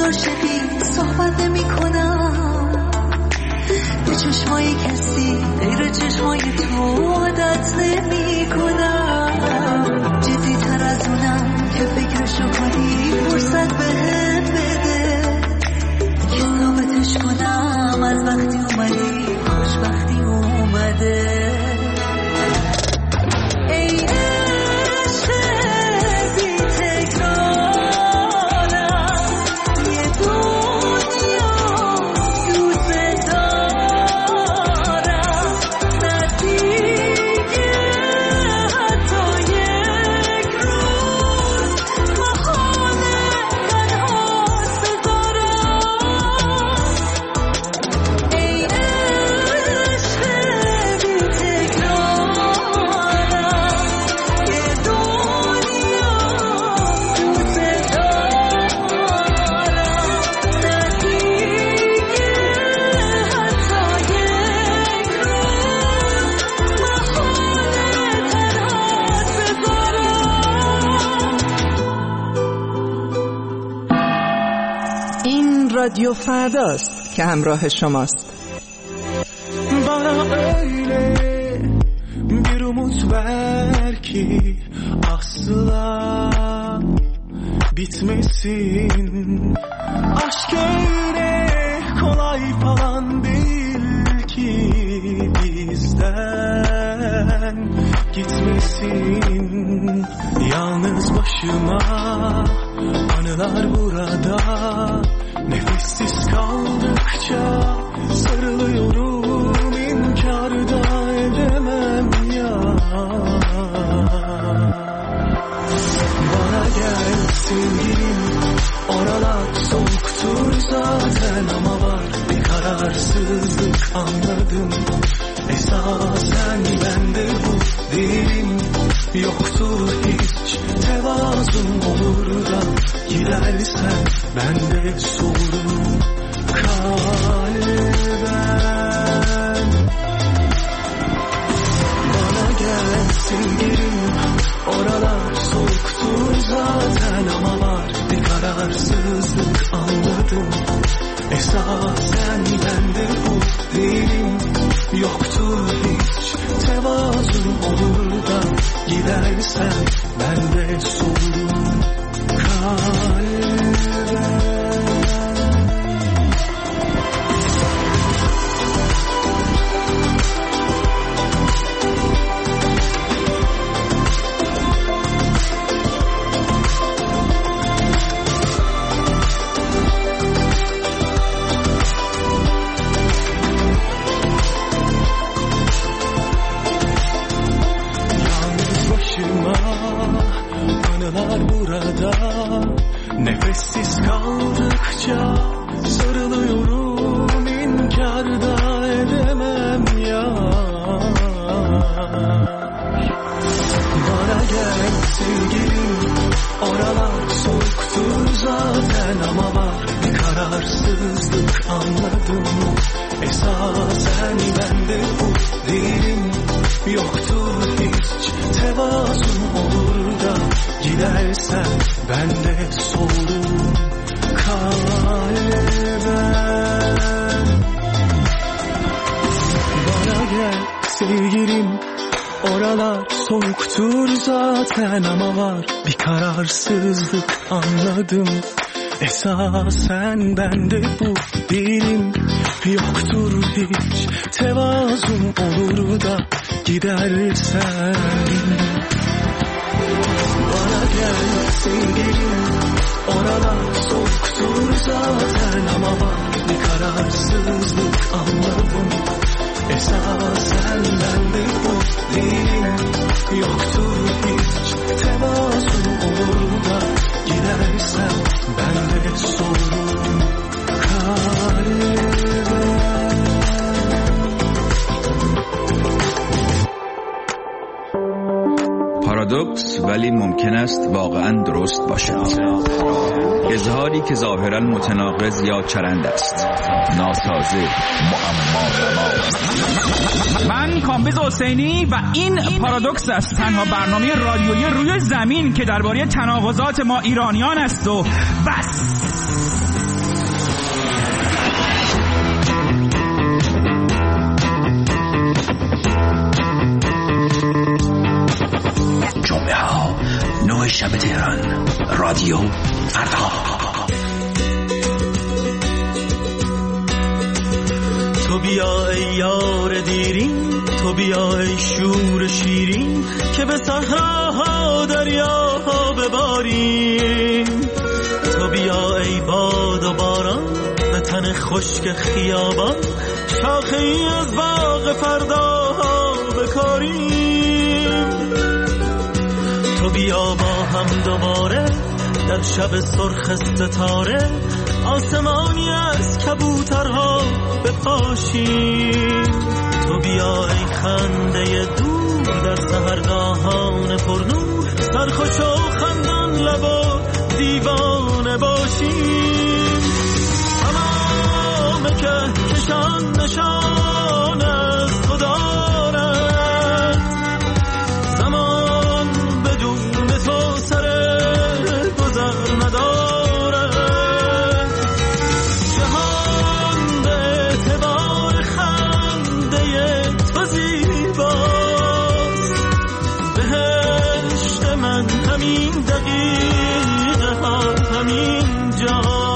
عاشقی صحبت نمی کنم، به چشمای کسی غیر چشمای تو عادت نمی کنم. جدی تر از اونم که فکرشو کنی فرصت بهم بده که ثابتش کنم از وقتی اومدی خوشبختی اومده. رادیو فرداست که همراه شماست. Bana öyle bir umut ver ki asla bitmesin. Aşk öyle kolay falan değil ki bizden gitmesin. Yalnız başıma anılar burada. Nefessiz kaldıkça sarılıyorum, inkar da edemem ya. Bana gel sevgilim, oralar soğuktur zaten ama var bir kararsızlık anladım. Esasen bende bu değilim, yoktur hiç tevazun olur da gidersen ben de soğurum kalben. Bana gel sevgilim, oralar soğuktur zaten ama var bir kararsızlık anladım. Esasen bende bu değilim, yoktur hiç tevazun olur da gidersen ben de soğurum kalben. Nefessiz kaldıkça sarılıyorum, inkar da edemem ya. Bana gel sevgilim, oralar soğuktur zaten ama var bir kararsızlık anladım. Esasen bende bu değilim, yoktur hiç tevazun olur da gidersen ben de soğurum kalben. Bana gel sevgilim, oralar soğuktur zaten ama var bir kararsızlık anladım. Esasen bende bu değilim, yoktur hiç tevazun olur da gidersen. Bana gel sevgilim, oralar soğuktur zaten ama var bir kararsızlık anladım. Esasen bende bu değilim, yoktur hiç tevazun olur da gidersen ben de soğurum kalben. پارادوکس ولی ممکن است واقعاً درست باشد. اظهاری که ظاهراً متناقض یا چرند است، ناسازه، معما. من کامبیز حسینی و این پارادوکس است، تنها برنامه رادیویی روی زمین که درباره تناقضات ما ایرانیان است و بس. رادیو شب تهران، رادیو فردا. تو بیا ای یار دیرین، تو بیا ای شور شیرین، که به صحراها دریاها بباریم. تو بیا ای باد و باران، به تن خشک خیابان، شاخه ای از باغ فرداها بکاریم. تو بیا با هم دوباره در شب سرخ ستاره، آسمانی از کبوترها بپاشیم. تو بیا ای خنده دور در سحرگاهان پرنور، سرخوش و خندان لب و دیوانه باشیم. تمام کهکشان نشان از تو دارد، زمان بدون تو سر گذر ندارد. جهان به اعتبار خنده تو زیباست، بهشت من همین دقیقه ها همین جاست.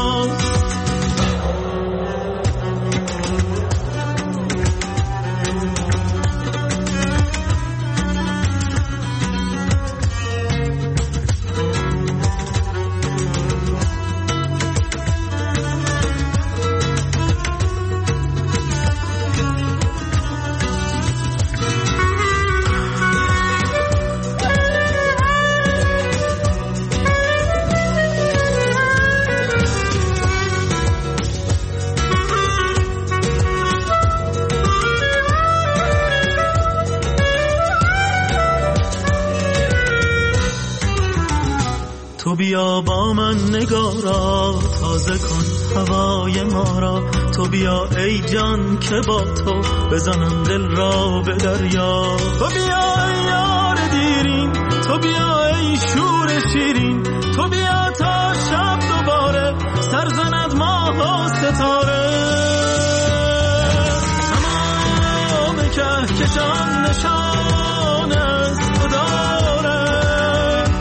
تو بیا با من نگارا، تازه کن هوای ما را. تو بیا ای جان که با تو بزنم دل را به دریا. تو بیا ای یار دیرین، تو بیا ای شور شیرین، تو بیا تا شب دوباره سر زند ماه و ستاره. تمام کهکشان نشان از تو دارد،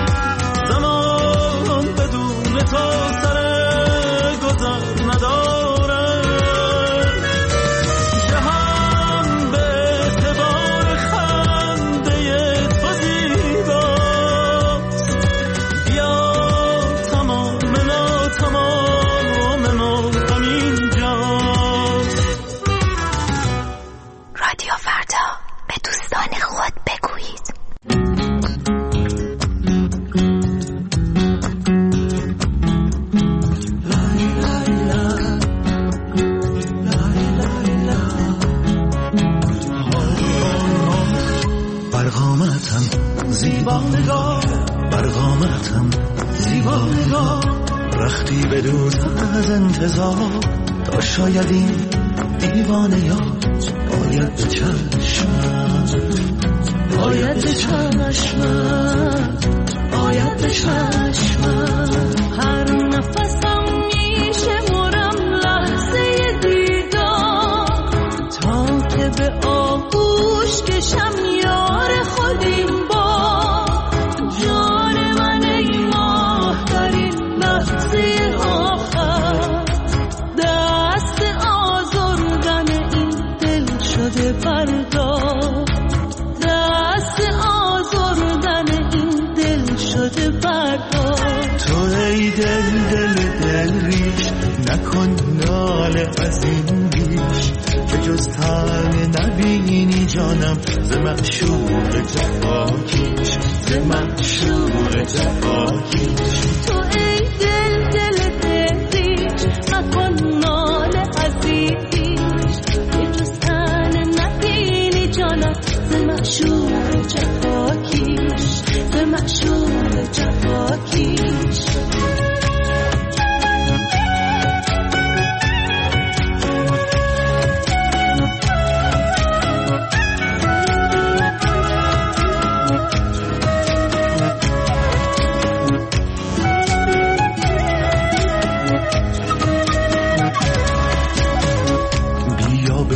زمان بدون تو سر گذر ندارد. جهان به اعتبار خنده تو زیباست، بیا تمام ما همین جاست. رادیو فردا، به دوستان خود بگویید. برقامتم زیبا نگاه، برقامتم زیبا نگاه، رختی بدون از انتظار، تا شاید این دیوانه یا باید به چشمم، باید به چشمم، باید به چشمم. هر نفسم میشمرم لحظه دیدار، تا که به آغوش کشم یار خودیم با. جان من ای ماه در این لحظه آخر، دست آزردن این دل شده بردار، دست آزردن این دل شده بردار. تو ای دل ریش، نکن ناله از این بیش، که جز تنه نبینی جانم ز معشوق جفاکیش، ز معشوق جفاکیش. تو ای دل ریش، نکن ناله از این بیش، که جز تنه نبینی جانم ز معشوق جفاکیش، ز معشوق جفاکیش.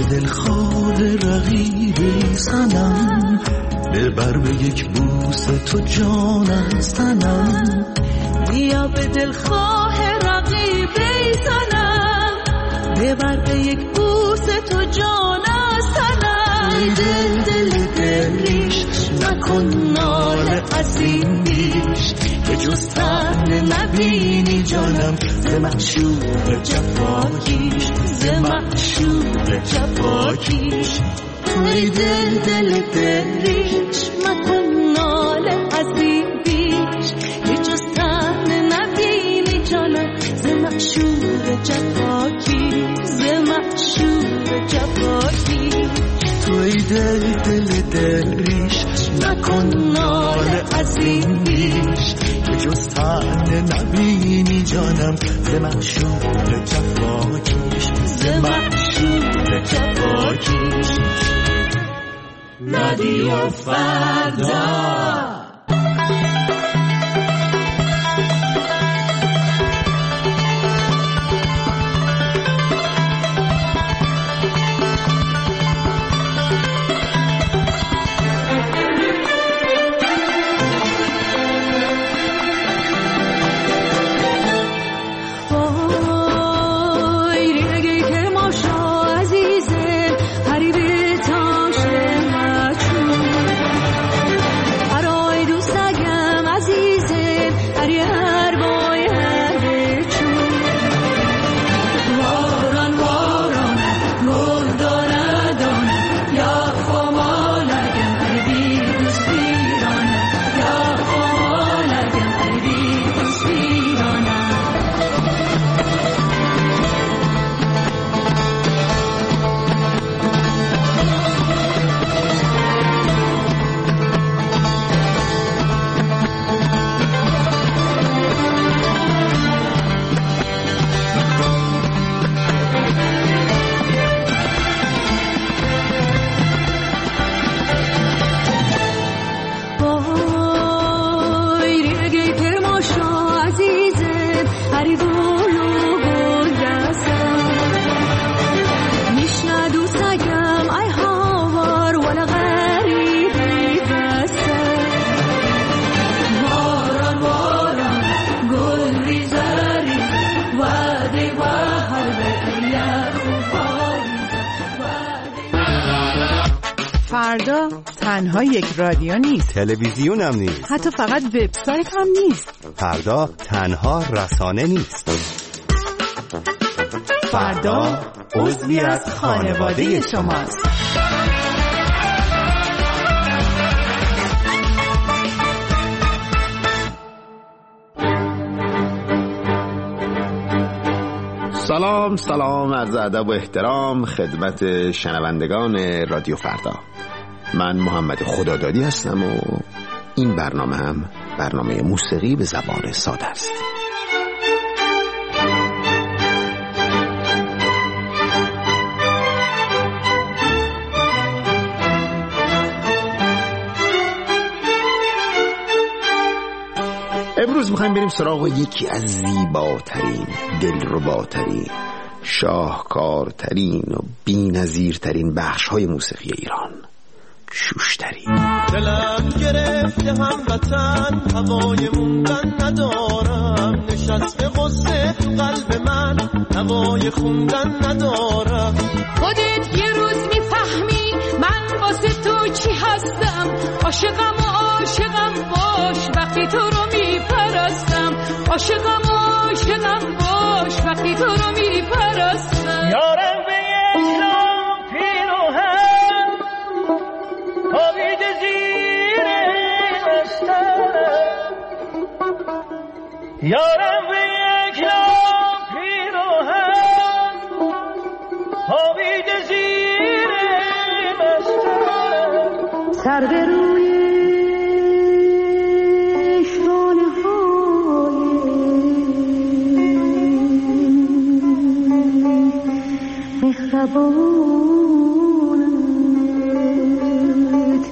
دلخواه رقیبی سنم، ببر به یک بوس تو جان از تنم، بیا به دلخواه رقیب بزنم، ببر به یک بوس تو جان از تنم. دل ریش نکن ناله از این بیش، که جز تن نبینی جانم ز معشوق جفاکیش، ز معشوق جفاکیش. توی دل ریش مکن ناله از این بیش، که جز تن نبینی جانم ز معشوق جفاکیش، ز معشوق جفاکیش. توی دل ریش نکن ناله از این بیش، که جز تن نبینی جانم ز معشوق جفاکیش، ز معشوق جفاکیش. رادیو فردا. فردا تنها یک رادیو نیست، تلویزیون هم نیست، حتی فقط وبسایت هم نیست. فردا تنها رسانه نیست. فردا عضوی از خانواده شماست. سلام عرض ادب و احترام خدمت شنوندگان رادیو فردا. من محمد خدادادی هستم و این برنامه هم برنامه موسیقی به زبان ساده است. امروز میخوایم بریم سراغ یکی از زیباترین، دلرباترین، شاهکارترین و بی‌نظیرترین بخش‌های موسیقی ایران، شوشتری. دلم گرفته هموطن، هوای موندن ندارم، نشسته غصه تو قلب من، هوای خوندن ندارم. خودت یه روز میفهمی من واسه تو چی هستم، عاشقم و عاشقم باش وقتی تو رو میپرستم، عاشقم و عاشقم باش وقتی تو رو میپرستم. یارم به یک لام پیروهن خوابیده زیر مسترم، یارم به یک لام پیروهن خوابیده زیر مسترم. سر به روی شانه های مهربانت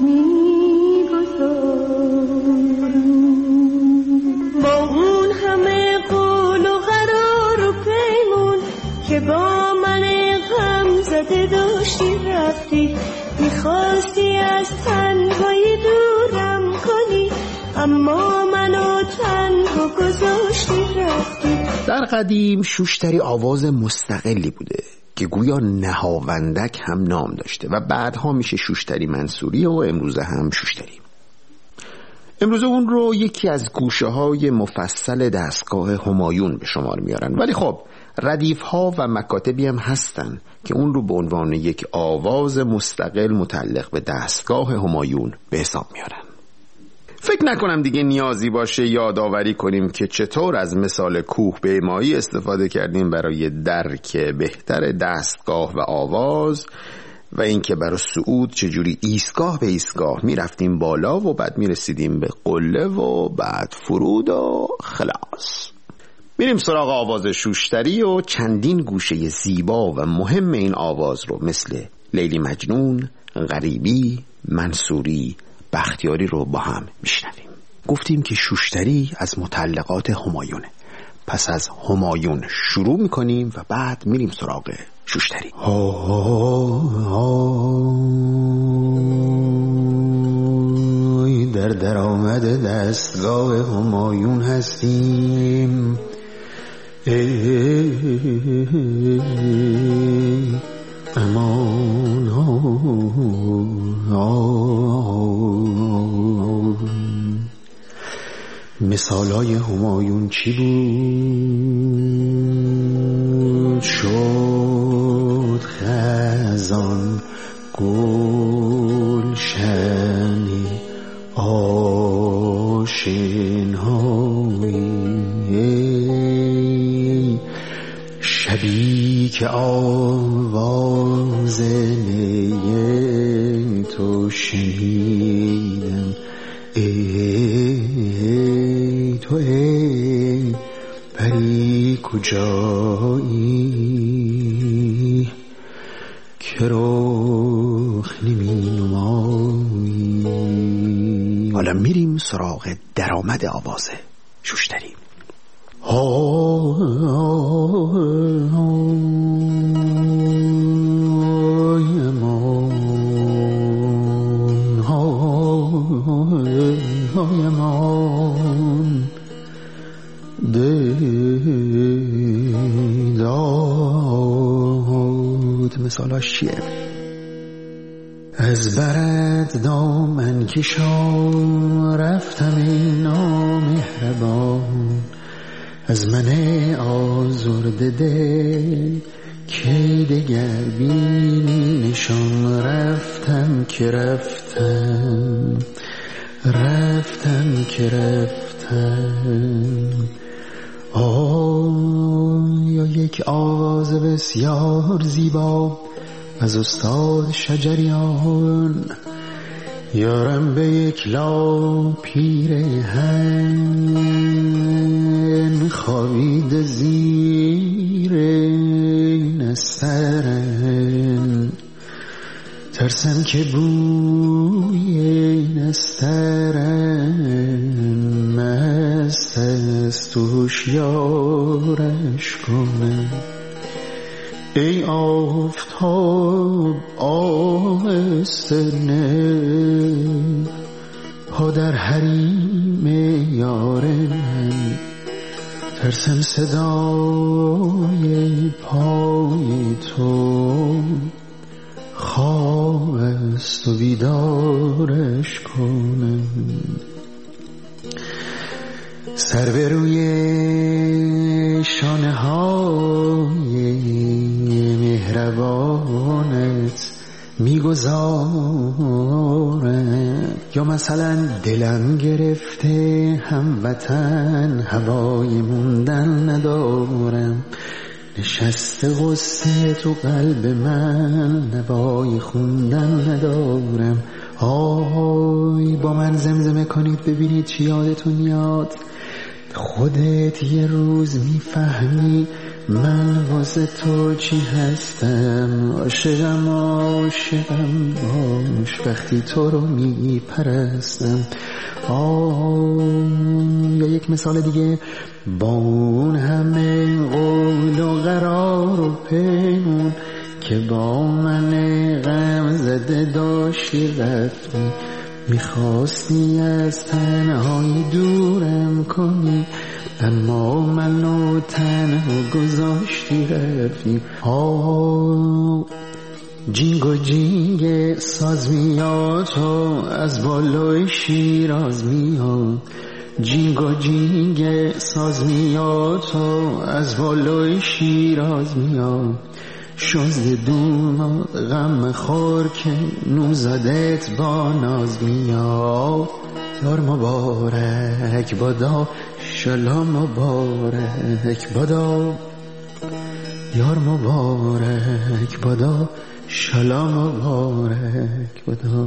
میگذارم، با اون همه قول و قرار و پیمون که با من غم زده داشتی رفتی، میخواستی از تنهایی دورم کنی، اما منو تنها گذاشتی رفتی. در قدیم شوشتری آواز مستقلی بوده که گویا نهاوندک هم نام داشته و بعدها میشه شوشتری منصوری و امروزه هم شوشتری. امروزه اون رو یکی از گوشه‌های مفصل دستگاه همایون به شمار میارن، ولی خب ردیف‌ها و مکاتبی هم هستن که اون رو به عنوان یک آواز مستقل متعلق به دستگاه همایون به حساب میارن. فکر نکنم دیگه نیازی باشه یادآوری کنیم که چطور از مثال کوه پیمایی استفاده کردیم برای درک بهتر دستگاه و آواز و اینکه برای صعود چجوری ایستگاه به ایستگاه میرفتیم بالا و بعد میرسیدیم به قله و بعد فرود و خلاص. میریم سراغ آواز شوشتری و چندین گوشه زیبا و مهم این آواز رو مثل لیلی مجنون، غریبی، منصوری، بختیاری رو با هم میشنویم. گفتیم که شوشتری از متعلقات همایونه، پس از همایون شروع میکنیم و بعد میریم سراغ شوشتری. در درآمد دستگاه همایون هستیم، امان مثالای همایون چی بود؟ شد خزان گلشنی آشنایی، شبی که آواز نی تو شنیدم، ای تو ای پری کجایی که رخ نمی نمایی. حالا میریم سراغ درآمد آواز شوشتری. مثالاش چیه؟ از برد دامن کشان رفتم ای نامهربان، از من آزرده دل که دگر بینی نشان، رفتم که رفتم یا یک آواز بسیار زیبا از استاد شجریان، یارم به یک لا پیرهن خوابید زیر نسترن، ترسم که بوی نسترن مست است و هوشیارش کنه. ای آفتاب آهسته نه، پا در حریم یار من، ترسم صدای پای تو خواب است و بیدارش کنم. سر به روی شانه های مهربانت میگذارم، یا مثلا دلم گرفته هموطن هوای موندن ندارم، نشسته غصه تو قلب من نوای خوندن ندارم. آی با من زمزمه کنید ببینید چی یادتون میاد. خودت یه روز میفهمی من واسه تو چی هستم، عاشقم باش وقتی تو رو میپرستم. یا یک مثال دیگه، با اون همه قول و قرار و پیمون که با من غم زده داشتی رفتی، میخواستی از تنهایی دورم کنی، اما منو تنها گذاشتی رفتی. جینگ و جینگ ساز میاد تو از بالای شیراز میاد، جینگ و جینگ ساز میاد تو از بالای شیراز میاد. شزد دوم غم خور که نوزادت با ناز میاد. یار مبارک بادا شلا مبارک بادا، یار مبارک بادا شلا مبارک بادا.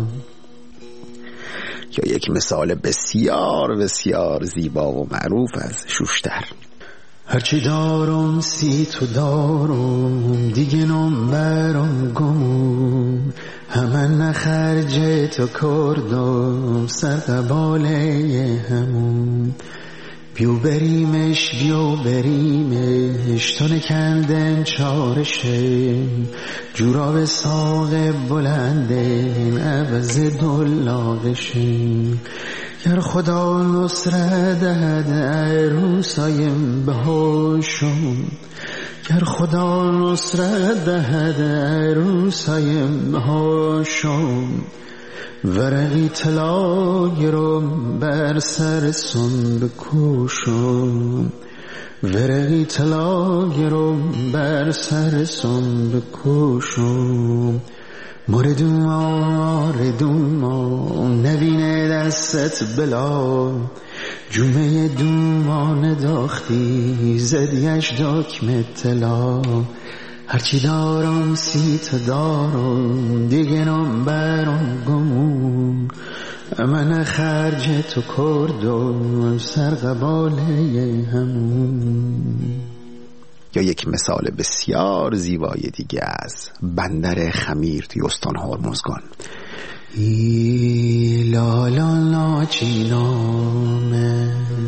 یا یک مثال بسیار بسیار زیبا و معروف از شوشتر. هرچی دارم سی تو دارم، دیگه نمبرم گمون، همه نخرج تو کردم سر قباله همون. بیو بریمش تو نکندن چارشه، جورا به ساق بلندن عوض دلاغشه. گر خدا نصرت دهد عروسایم بهاشم، گر خدا نصرت دهد عروسایم بهاشم. ورقی طلا گرم بر سر سن بکوشم، ورقی طلا گرم بر سر سن بکوشم. مردوما نبینه دستت بلا، جمعه دومان داختی زدیش داکم طلا. هرچی دارم سی تا دارم، دیگه نمبرم گمون، من خرج تو کردم سر قباله همون. یا یک مثال بسیار زیبای دیگه از بندر خمیر توی استان هرمزگان. لا لا لا چینامه،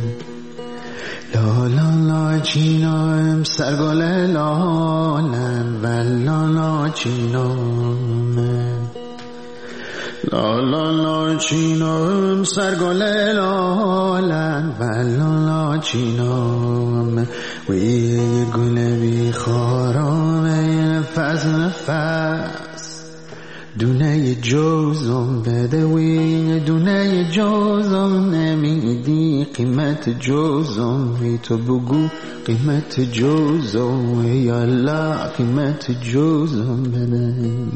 لا لا لا چینام سرگل لالم و لا لا چینامه، لا لا لا چینام سرگل لالم و لا لا چینام. وی گل بی خارام نفس نفس، دونه جوزم بده وی دونه جوزم نمیدی قیمت جوزم، وی تو بگو قیمت جوزم، وی الله قیمت جوزم بده.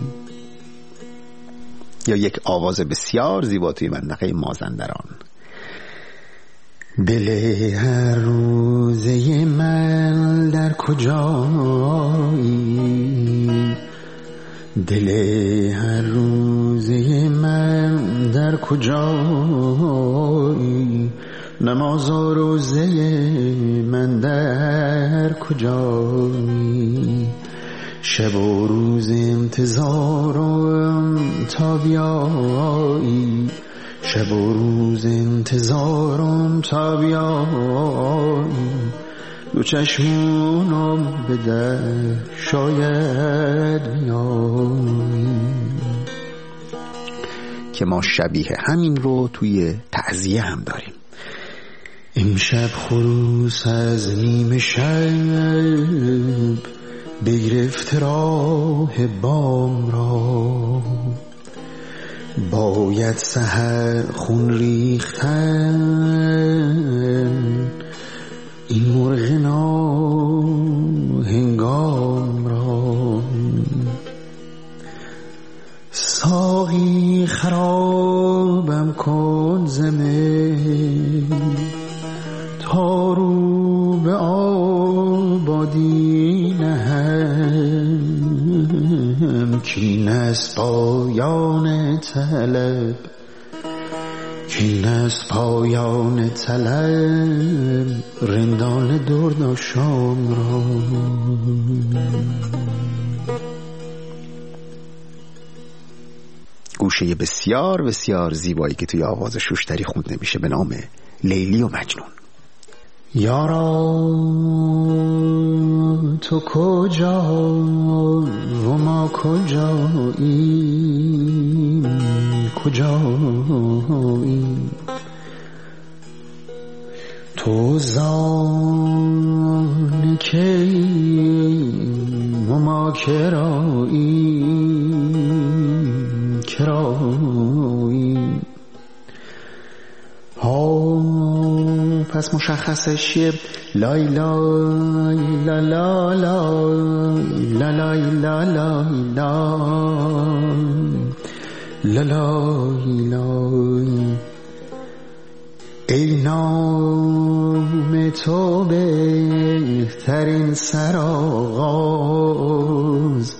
یا یک آواز بسیار زیبا توی منطقه مازندران. دل هر روزه من در کجایی، دل هر روزه من در کجایی، نماز و روزه من در کجایی. شب و روز انتظارم تا بیایی، شب و روز انتظارم تا بیایی. دو چشمونم به در شاید بیایی. که ما شبیه همین رو توی تعزیه هم داریم. امشب خروس از نیمه شب بگرفت راه بام را، باید سحر خون ریختن این مرغ ناهنگام را. ساقی خرابم کن زمین تا رو به آبادی نهم، کین از پایان طلب، کین از پایان طلب رندان درد و شام را. گوشه بسیار بسیار زیبایی که توی آواز شوشتری خونده میشه به نام لیلی و مجنون. یارا تو کجا و ما کجاییم، کجایی تو زان که ما کرایی پس مشخصش چیه؟ لای لای لا لا لا لا لای لا لای لا لای لای ای نام تو بهترین سرآغاز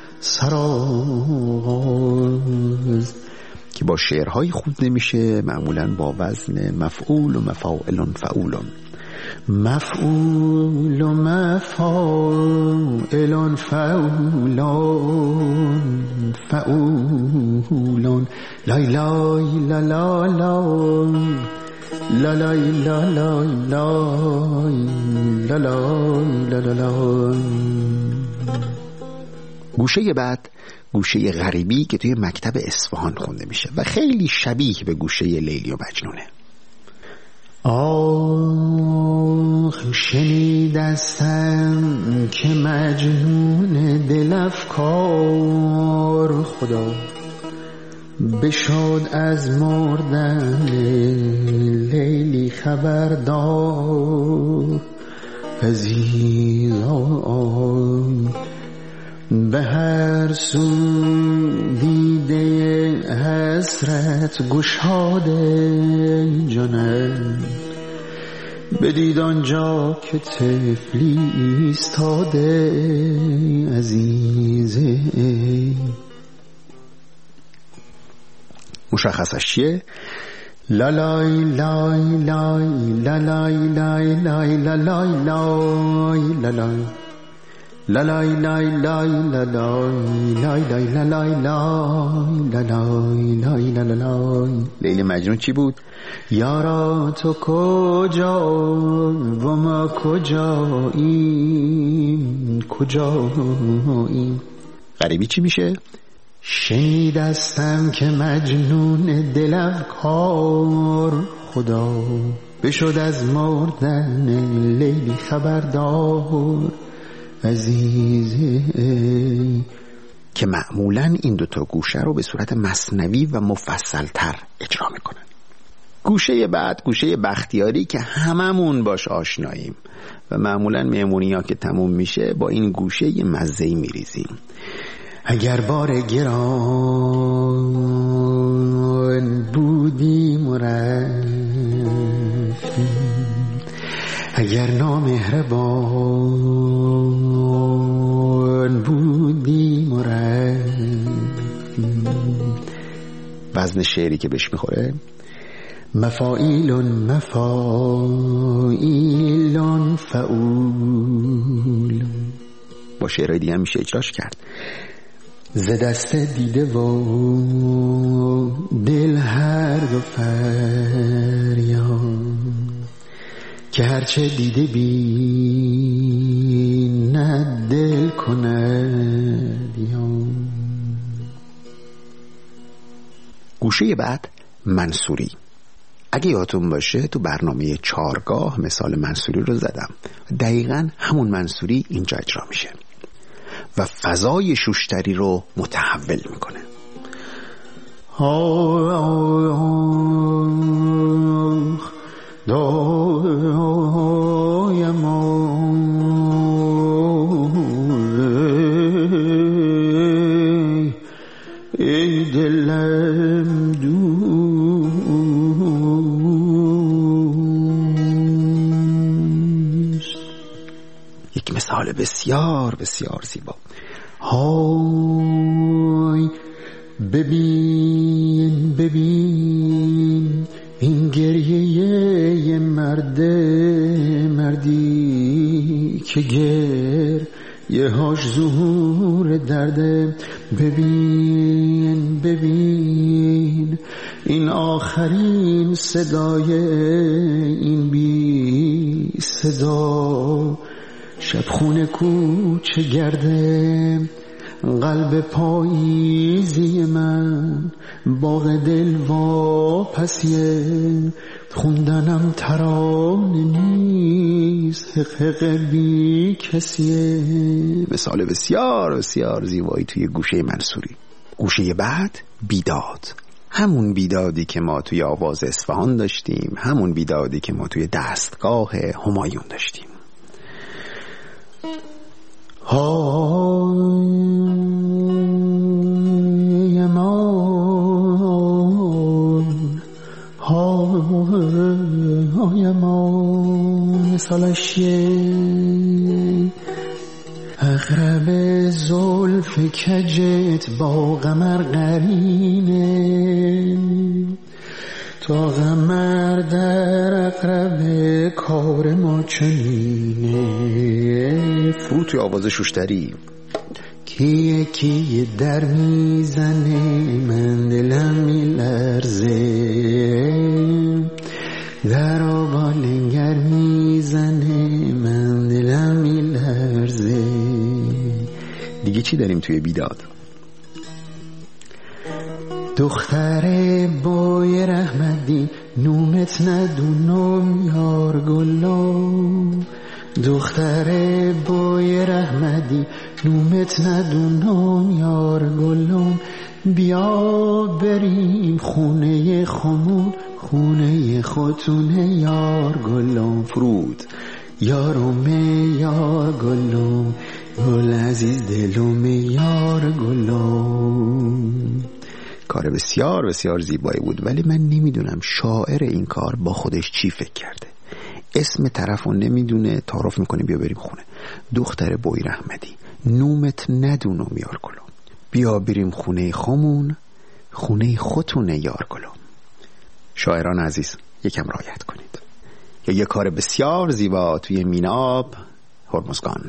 که با شعرهای خونده میشه، معمولا با وزن مفعول و مفاعل فعولون. مفعول و مفاعل فعولون لای لای لا لا لا لا لای لا لای لا لا لا. گوشه بعد گوشه غریبی که توی مکتب اصفهان خونده میشه و خیلی شبیه به گوشه لیلی و مجنونه. آخ شنیدستم که مجنون دل افکار خدا بشد از مردن لیلی خبردار. عزیزان به هر سو دیده حسرت گشاده جانم بدید آنجا که طفلی ایستاده. عزیزه مشخصش چیه؟ لا لای لای لای لا لای لای لای لا لای لای لا لای لا لای لای لای لا لای لای لای لا لای لای لا لای. لیلی مجنون چی بود؟ یارا تو کجا و ما کجاییم. غریبی چی میشه؟ شنیدستم که مجنون دلم کار خدا بشد از مردن لیلی خبردار. عزیزه که معمولا این دوتا گوشه رو به صورت مثنوی و مفصلتر اجرا میکنن. گوشه بعد گوشه بختیاری که هممون باش آشناییم و معمولا مهمونی ها که تموم میشه با این گوشه یه مزه‌ای میریزیم. اگر بار گران بودیم و رفتیم، اگر نامهربان بودیم و رفتیم. وزن شعری که بهش میخوره مفاعیلون فعول. با شعرهای دیگه هم میشه اجراش کرد. ز دست دیده و دل هر دو فریاد، که هرچه دیده بیند دل کند یاد. گوشه بعد منصوری. اگه یادتون باشه تو برنامه چارگاه مثال منصوری رو زدم، دقیقاً همون منصوری اینجا اجرا میشه و فضای شوشتری رو متحول میکنه. ای دلم دوست. یک مثال بسیار بسیار زیبا. های ببین ببین این گریه مردی که گریه هاش ظهور درده. ببین ببین این آخرین صدای این بی صدا شب خونه کوچه گرده. قلب پاییزی من، باغ دل واپسیه، خوندنم ترانه نیست، حق بی کسیه. مثال بسیار بسیار زیبایی توی گوشه منصوری. گوشه بعد بیداد، همون بیدادی که ما توی آواز اصفهان داشتیم، همون بیدادی که ما توی دستگاه همایون داشتیم. هایمان سالشیه، اقرب زلف کجت با قمر قرینه، تا قمر در اقرب کار ما چنینه. فرو توی آواز شوشتری. کیه کیه در میزنه من دلم میلرزه، در آبا لنگر میزنه من دلم میلرزه. دیگه چی داریم توی بیداد؟ دختر بای رحمدی نومت ندونم یار گلم، دختر بای رحمدی نومت ندونم یار گلم، بیا بریم خونه خمون، خونه خودتونه یار گلم. فرود. یارم یار گلم، گل عزیز دلم یار گلم. کار بسیار بسیار زیبایی بود، ولی من نمیدونم شاعر این کار با خودش چی فکر کرده. اسم طرفو نمیدونه، تعارف میکنه بیا بریم خونه. دختر بوی رحمدی نومت ندونم یار گلم، بیا بریم خونه خمون، خونه خودتونه یار گلم. شاعران عزیز یکم رعایت کنید. یا یه کار بسیار زیبا توی میناب هرمزگان.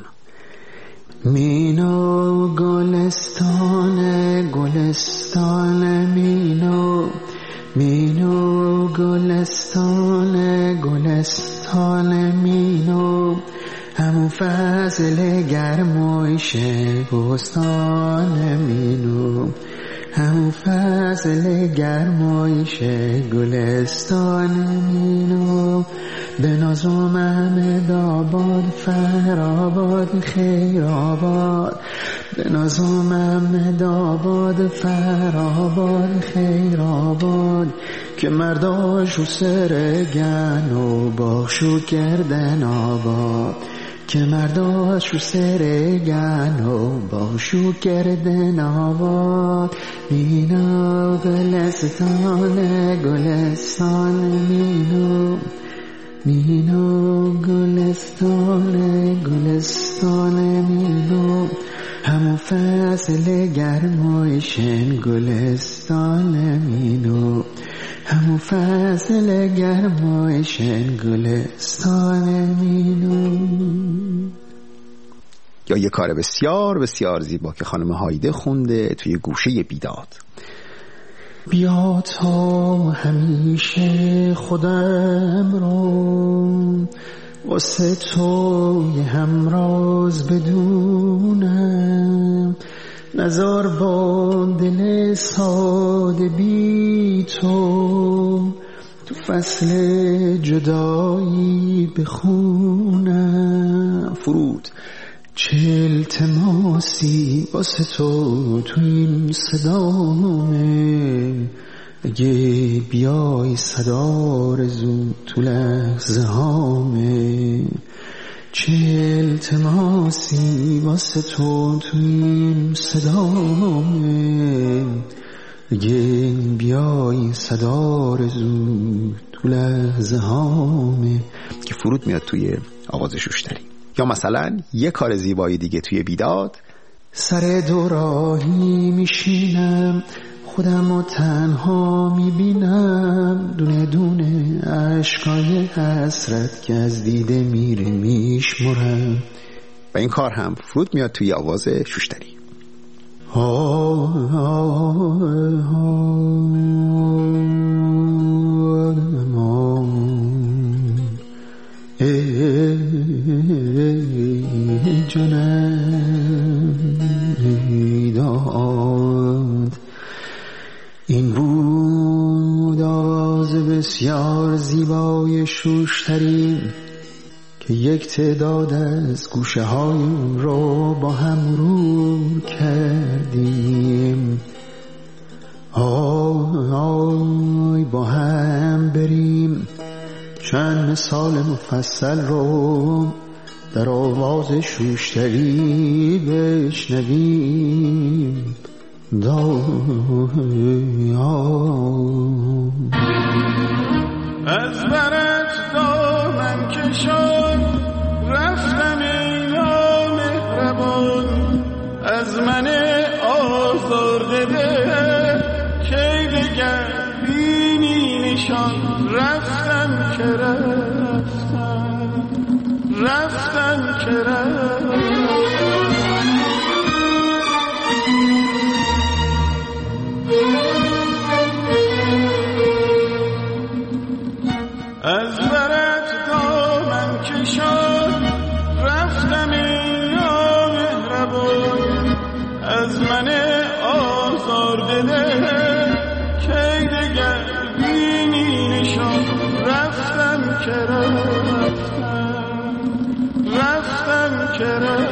مینو گلستان گلستان مینو، مینو گلستان گلستان مینو، همون فضل گرمایش بستان مینو، همون فضل گرمایش گلستان مینو. به نازم احمد آباد فرآباد خیر آباد، به نازم احمد آباد فرآباد خیر آباد، که مرداشو سرگن و باغشو گردن آباد، که مرداشو سرگن و باغشو گردن آباد. مینو گلستان گلستان مینو، مینو گلستان گلستان مینو، همون فصل گرمایشن گلستان مینو، همون فصل گرمایشن گلستان مینو. یا یه کار بسیار بسیار زیبا که خانم هایده خونده توی گوشه بیداد. بیا تا همیشه خودم رو واسه تو یه همراز بدونم، نزار با دل ساده بی تو تو فصل جدایی بخونم. فرود. چه التماسی واسه تو این صدامه، اگه بیای صدا رزو تو لحظه هامه، چه التماسی واسه تو این صدامه، اگه بیای صدا رزو تو لحظه هامه. که فرود میاد توی آواز شوشتری. یا مثلا یه کار زیبایی دیگه توی بیداد. سر دو راهی میشینم خودم رو تنها میبینم، دونه دونه عشقای حسرت که از دیده میره میشمرم. و این کار هم فرود میاد توی آواز شوشتری. جانم این بود آواز بسیار زیبای شوشترین که یک تعداد از گوشه های اون رو با هم مرور کردیم. آی با هم بریم چند مثال مفصل رو در آواز شوشتری بشنویم. از برت دامن کشان رفتم اینا مهربان، از من آزرده کی دگر بینی نشان. رفتم که رفتم که از برت دامن کشان رفتم اینا مهربان، از من آزرده کی دگر بینی نشان. رفتم که رفتم که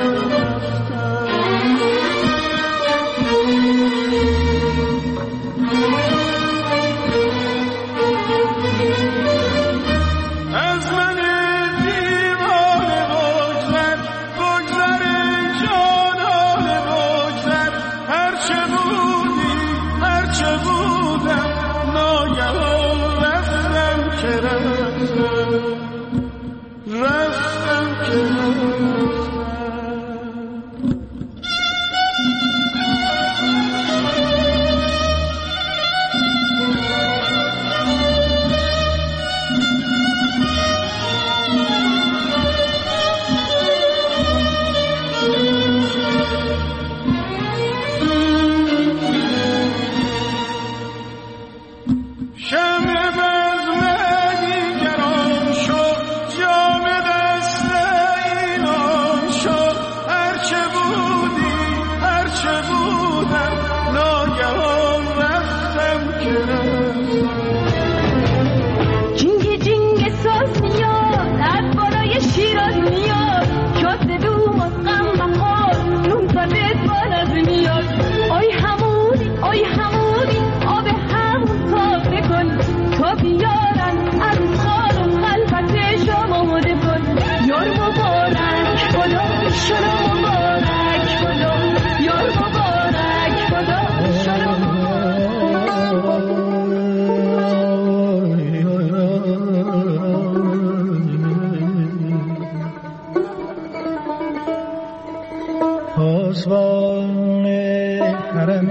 پاسبان حرم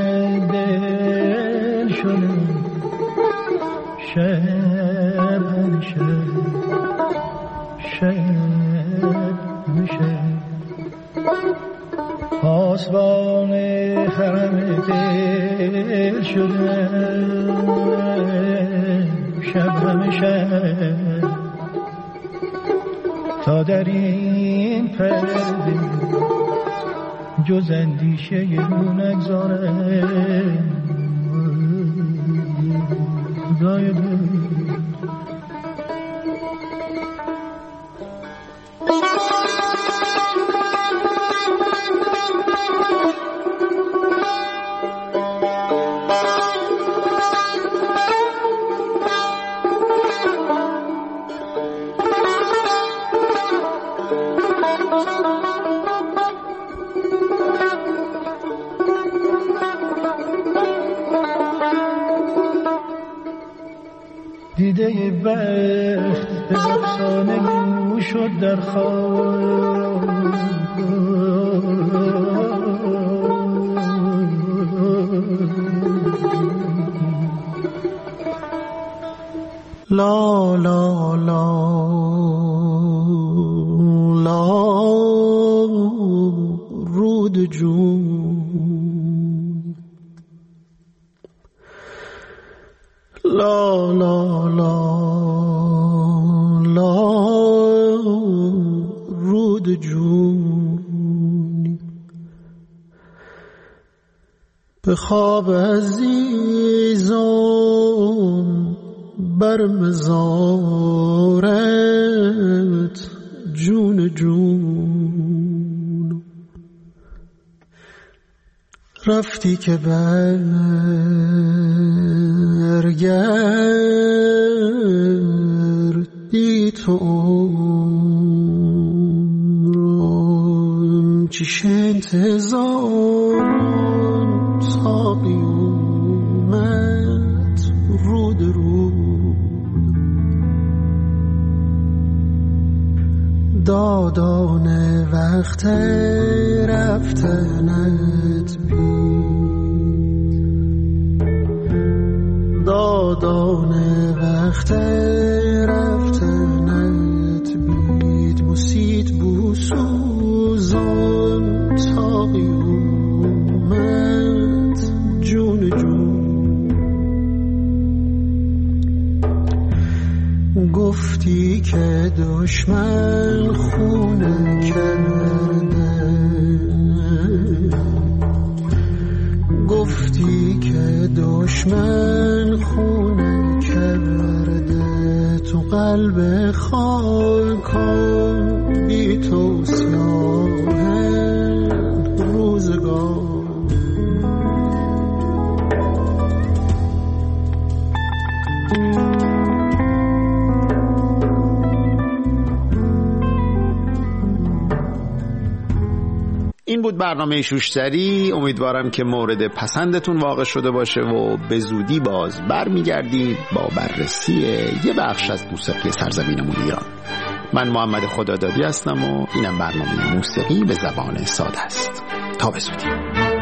دل شده شب میشه پاسبان حرم دل شده شب میشه تا در این پرده جز اندیشه رو نگذاره خدای دل. دیده بخت به افسانه گو شد در خواب لا لا لا لا رود جون لا لا لا لا رود جون به خواب عزیزم بر مزارت جون جون رفتی که برگردی تو عمرم چیش انتظار تا قیامت رود دادان وقت رفتنت بید دادان وقت رفتنت بید مسید بوسوزان تا قیامت جون جون گفتی که دشمن خونه کرده گفتی که دشمن خونه کرده تو قلب خاکم بی تو سیاه روزگار این بود برنامه شوشتری. امیدوارم که مورد پسندتون واقع شده باشه و به زودی باز برمیگردید با بررسی یه بخش از موسیقی سرزمینمون ایران. من محمد خدادادی هستم و اینم برنامه موسیقی به زبان ساده است. تا به زودی.